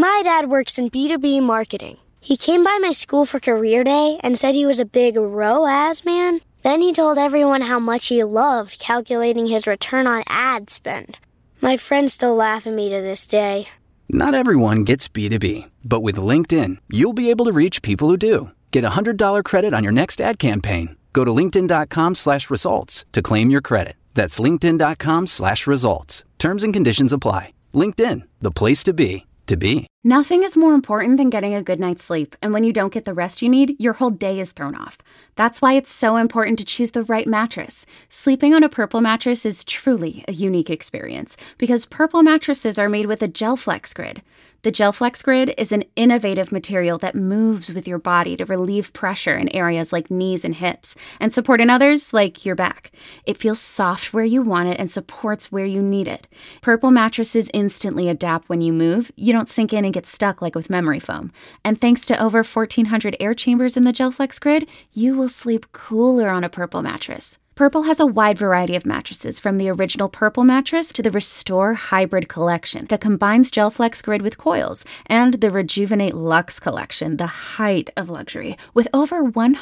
My dad works in B2B marketing. He came by my school for career day and said he was a big ROAS man. Then he told everyone how much he loved calculating his return on ad spend. My friends still laugh at me to this day. Not everyone gets B2B, but with LinkedIn, you'll be able to reach people who do. Get a $100 credit on your next ad campaign. Go to linkedin.com/results to claim your credit. That's linkedin.com/results. Terms and conditions apply. LinkedIn, the place to be, to be. Nothing is more important than getting a good night's sleep, and when you don't get the rest you need, your whole day is thrown off. That's why it's so important to choose the right mattress. Sleeping on a Purple mattress is truly a unique experience, because Purple mattresses are made with a GelFlex Grid. The GelFlex Grid is an innovative material that moves with your body to relieve pressure in areas like knees and hips, and support in others like your back. It feels soft where you want it and supports where you need it. Purple mattresses instantly adapt when you move. You don't sink in and get stuck like with memory foam. And thanks to over 1,400 air chambers in the GelFlex Grid, you will sleep cooler on a Purple mattress. Purple has a wide variety of mattresses, from the original Purple mattress to the Restore Hybrid collection that combines GelFlex Grid with coils, and the Rejuvenate Luxe collection, the height of luxury, with over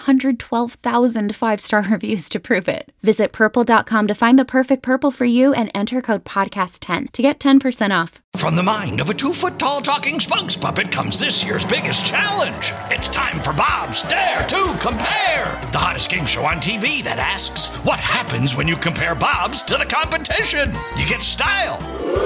112,000 five-star reviews to prove it. Visit purple.com to find the perfect Purple for you and enter code podcast10 to get 10% off. From the mind of a 2-foot-tall talking spokes puppet comes this year's biggest challenge. It's time for Bob's Dare to Compare, the hottest game show on TV that asks, what happens when you compare Bob's to the competition? You get style.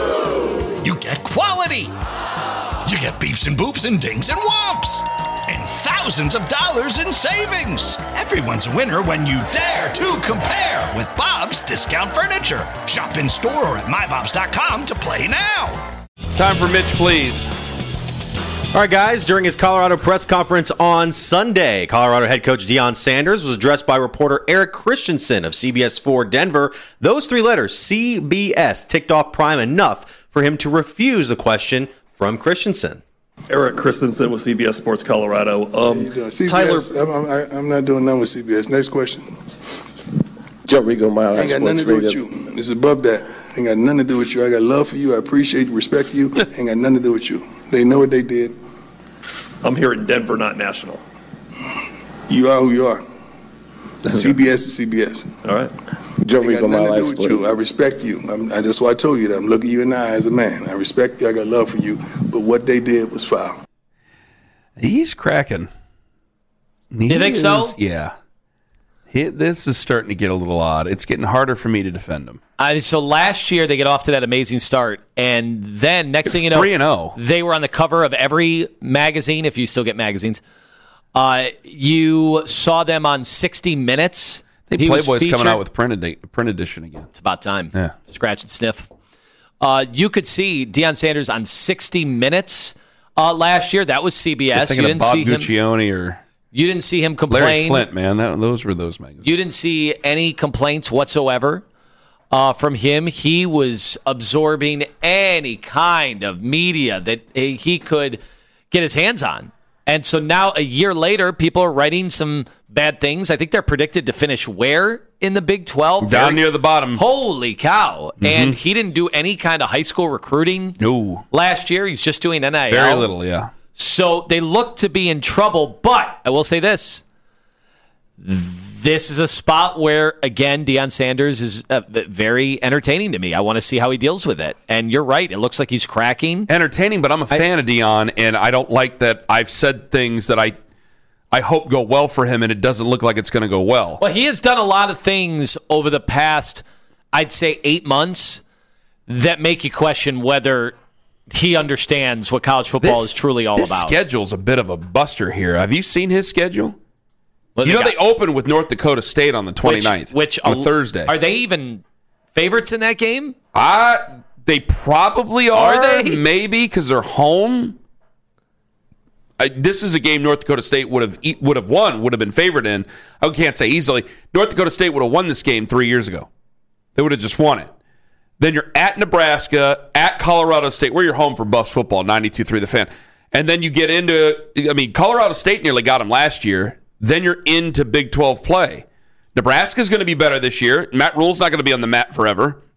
You get quality. You get beeps and boops and dings and whomps. And thousands of dollars in savings. Everyone's a winner when you dare to compare with Bob's Discount Furniture. Shop in store or at mybobs.com to play now. Time for Mitch, please. All right, guys, during his Colorado press conference on Sunday, Colorado head coach Deion Sanders was addressed by reporter Eric Christensen of CBS 4 Denver. Those three letters, CBS, ticked off Prime enough for him to refuse the question from Christensen. Eric Christensen with CBS Sports Colorado. CBS, Tyler, I'm not doing nothing with CBS. Next question. Joe Rigo, my ain't got nothing to do with you. It's above that. Ain't got nothing to do with you. I got love for you. I appreciate you, respect you. Ain't got nothing to do with you. They know what they did. I'm here in Denver, not national. You are who you are. CBS is CBS. All right. Joe Rigo, my last with you. I respect you. That's why I told you that. I'm looking you in the eye as a man. I respect you. I got love for you. But what they did was foul. He's cracking. You think so? Yeah. This is starting to get a little odd. It's getting harder for me to defend him. So last year they get off to that amazing start, and then next thing you know, 3-0. They were on the cover of every magazine, if you still get magazines. You saw them on 60 Minutes. Playboy's coming out with print edition again. It's about time. Yeah. Scratch and sniff. You could see Deion Sanders on 60 Minutes last year. That was CBS. You didn't see Guccione or... You didn't see him complain. Larry Flint, man. Those were those magazines. You didn't see any complaints whatsoever from him. He was absorbing any kind of media that he could get his hands on. And so now, a year later, people are writing some bad things. I think they're predicted to finish where in the Big 12? Down near the bottom. Holy cow. Mm-hmm. And he didn't do any kind of high school recruiting last year. He's just doing NIL. Very little, yeah. So they look to be in trouble, but I will say this. This is a spot where, again, Deion Sanders is very entertaining to me. I want to see how he deals with it. And you're right. It looks like he's cracking. Entertaining, but I'm a fan of Deion, and I don't like that I've said things that I hope go well for him, and it doesn't look like it's going to go well. Well, he has done a lot of things over the past, I'd say, 8 months that make you question whether he understands what college football is truly all about. His schedule's a bit of a buster here. Have you seen his schedule? Well, they open with North Dakota State on the 29th, which on a Thursday. Are they even favorites in that game? They probably are. Maybe because they're home. This is a game North Dakota State would have won, would have been favored in. I can't say easily. North Dakota State would have won this game 3 years ago. They would have just won it. Then you're at Nebraska, at Colorado State, where you're home for Buffs football, 92.3 The Fan. And then you get into, Colorado State nearly got them last year. Then you're into Big 12 play. Nebraska's going to be better this year. Matt Rule's not going to be on the mat forever.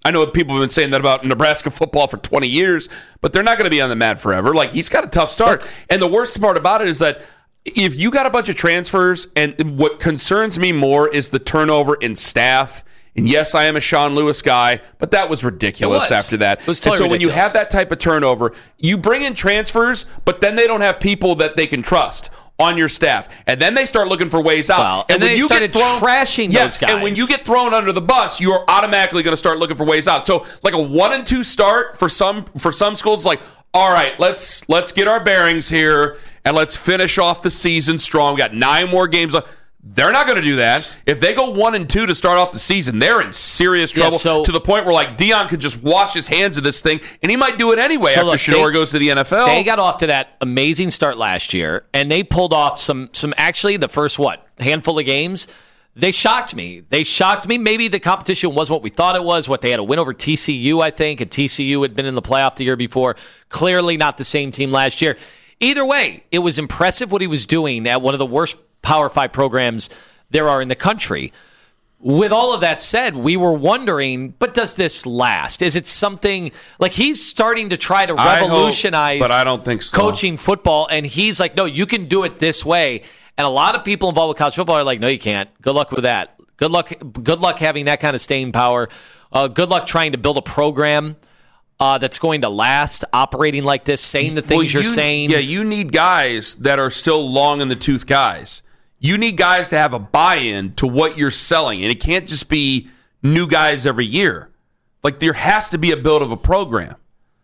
I know people have been saying that about Nebraska football for 20 years, but they're not going to be on the mat forever. Like, he's got a tough start. And the worst part about it is that if you got a bunch of transfers, and what concerns me more is the turnover in staff. And yes, I am a Sean Lewis guy, but that was ridiculous after that. It was totally and so when you ridiculous. have that type of turnover, you bring in transfers, but then they don't have people that they can trust on your staff. And then they start looking for ways out. Well, and then when they you started trashing those guys. And when you get thrown under the bus, you are automatically going to start looking for ways out. So like a 1-2 start for some schools is like, all right, let's get our bearings here and let's finish off the season strong. We got 9 more games left. They're not going to do that. If they go 1-2 to start off the season, they're in serious trouble to the point where like Deion could just wash his hands of this thing, and he might do it anyway after Shedeur goes to the NFL. They got off to that amazing start last year, and they pulled off some actually the first handful of games. They shocked me. Maybe the competition wasn't what we thought it was. What they had a win over TCU, I think, and TCU had been in the playoff the year before. Clearly not the same team last year. Either way, it was impressive what he was doing at one of the worst Power 5 programs there are in the country. With all of that said, we were wondering, but does this last? Is it something like he's starting to try to revolutionize but I don't think so. Coaching football, and he's like, no, you can do it this way. And a lot of people involved with college football are like, no, you can't. Good luck with that. Good luck having that kind of staying power. Good luck trying to build a program that's going to last, operating like this, saying the things you're saying. Yeah, you need guys that are still long in the tooth guys. You need guys to have a buy-in to what you're selling, and it can't just be new guys every year. Like, there has to be a build of a program.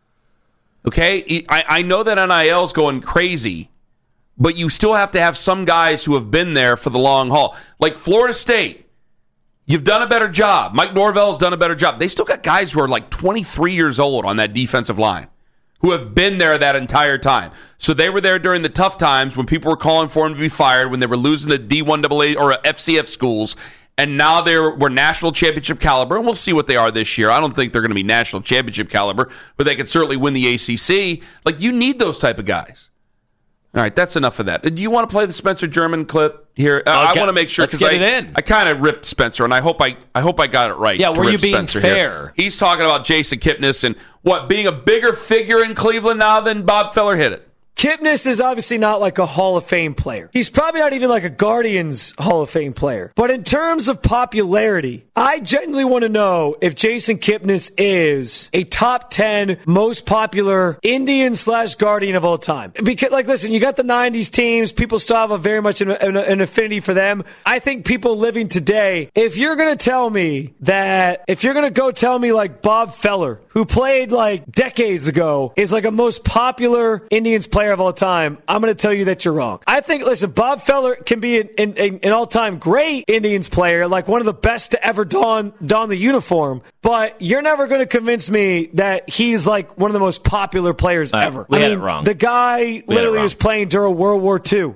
Okay? I know that NIL's going crazy, but you still have to have some guys who have been there for the long haul. Like Florida State, you've done a better job. Mike Norvell's done a better job. They still got guys who are like 23 years old on that defensive line who have been there that entire time. So they were there during the tough times when people were calling for them to be fired, when they were losing to D1AA or FCF schools, and now we're national championship caliber, and we'll see what they are this year. I don't think they're going to be national championship caliber, but they could certainly win the ACC. Like, you need those type of guys. All right, that's enough of that. Do you want to play the Spencer German clip here? I want to make sure. Let's get it in. I kind of ripped Spencer, and I hope I got it right. Yeah, were you being Spencer fair? Here. He's talking about Jason Kipnis and being a bigger figure in Cleveland now than Bob Feller hit it. Kipnis is obviously not like a Hall of Fame player. He's probably not even like a Guardians Hall of Fame player. But in terms of popularity, I genuinely want to know if Jason Kipnis is a top 10 most popular Indian/Guardian of all time. Because, like, listen, you got the 90s teams. People still have very much an affinity for them. I think people living today, if you're going to tell me like Bob Feller, who played like decades ago, is like a most popular Indians player of all time, I'm going to tell you that you're wrong. I think, listen, Bob Feller can be an all-time great Indians player, like one of the best to ever don the uniform, but you're never going to convince me that he's like one of the most popular players ever. We had it wrong. The guy literally was playing during World War II.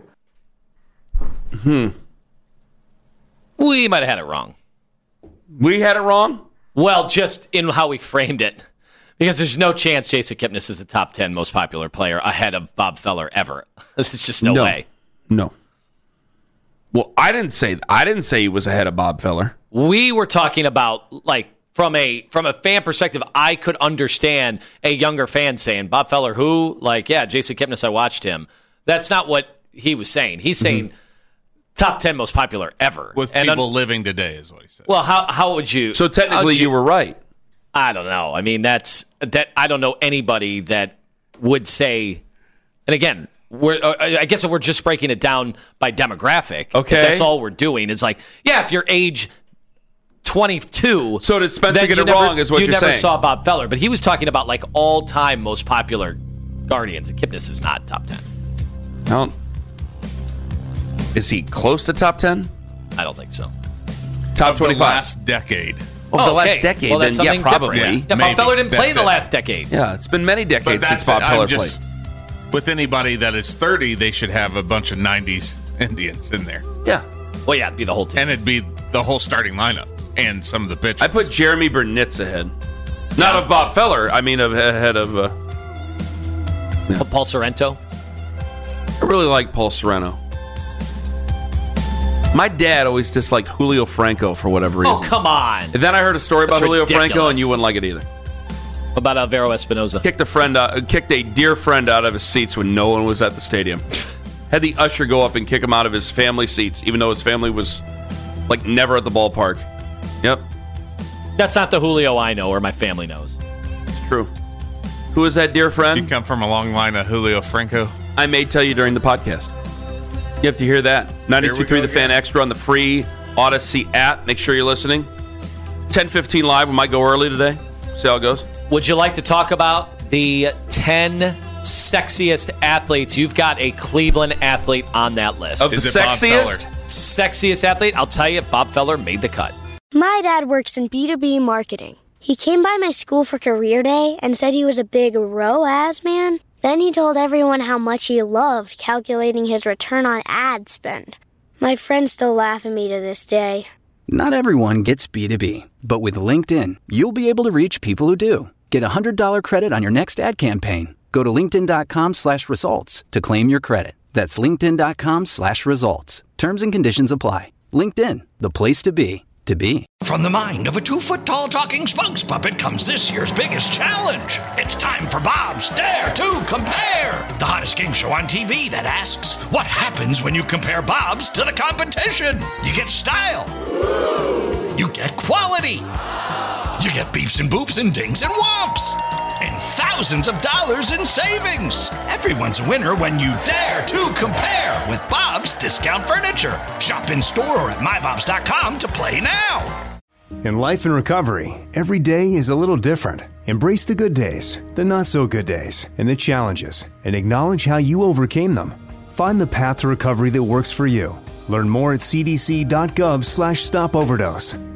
We might have had it wrong. We had it wrong? Well, just in how we framed it. Because there's no chance Jason Kipnis is the top 10 most popular player ahead of Bob Feller ever. There's just no way. No. Well, I didn't say he was ahead of Bob Feller. We were talking about, like, from a fan perspective, I could understand a younger fan saying, Bob Feller, who? Like, yeah, Jason Kipnis, I watched him. That's not what he was saying. He's saying top 10 most popular ever. With people living today is what he said. Well, how would you? So technically you were right. I don't know. I mean, that I don't know anybody that would say, and again, I guess if we're just breaking it down by demographic, okay, if that's all we're doing. It's like, yeah, if you're age 22. So did Spencer get it wrong, is what you're saying? You never saw Bob Feller, but he was talking about like all-time most popular Guardians, and Kipnis is not top 10. Well, is he close to top 10? I don't think so. Top 25. The last decade. Oh, the last decade. Well, that's then, probably. Yeah, Bob Feller didn't play in the last decade. Yeah, it's been many decades since Bob Feller played. With anybody that is 30, they should have a bunch of 90s Indians in there. Yeah. Well, yeah, it'd be the whole team. And it'd be the whole starting lineup and some of the pitchers. I put Jeremy Burnitz ahead. Not of Bob Feller. I mean, ahead of... Paul Sorrento? I really like Paul Sorrento. My dad always disliked Julio Franco for whatever reason. Oh, come on. And then I heard a story about Julio Franco, and you wouldn't like it either. What about Alvaro Espinoza? Kicked a dear friend out of his seats when no one was at the stadium. Had the usher go up and kick him out of his family seats, even though his family was like never at the ballpark. Yep. That's not the Julio I know or my family knows. It's true. Who is that dear friend? You come from a long line of Julio Franco. I may tell you during the podcast. You have to hear that. 92.3 The Fan Extra on the free Odyssey app. Make sure you're listening. 10:15 live. We might go early today. See how it goes. Would you like to talk about the 10 sexiest athletes? You've got a Cleveland athlete on that list. Of the sexiest? Sexiest athlete? I'll tell you, Bob Feller made the cut. My dad works in B2B marketing. He came by my school for career day and said he was a big ROAS man. Then he told everyone how much he loved calculating his return on ad spend. My friends still laugh at me to this day. Not everyone gets B2B, but with LinkedIn, you'll be able to reach people who do. Get a $100 credit on your next ad campaign. Go to linkedin.com/results to claim your credit. That's linkedin.com/results. Terms and conditions apply. LinkedIn, the place to be, to be. From the mind of a 2-foot-tall talking spokes puppet comes this year's biggest challenge. It's time for Bob's Dare to Compare, the hottest game show on TV that asks, what happens when you compare Bob's to the competition? You get style. You get quality. You get beeps and boops and dings and whomps. And thousands of dollars in savings. Everyone's a winner when you dare to compare with Bob's Discount Furniture. Shop in store or at mybobs.com to play now. In life and recovery, every day is a little different. Embrace the good days, the not so good days, and the challenges, and acknowledge how you overcame them. Find the path to recovery that works for you. Learn more at cdc.gov/stopoverdose.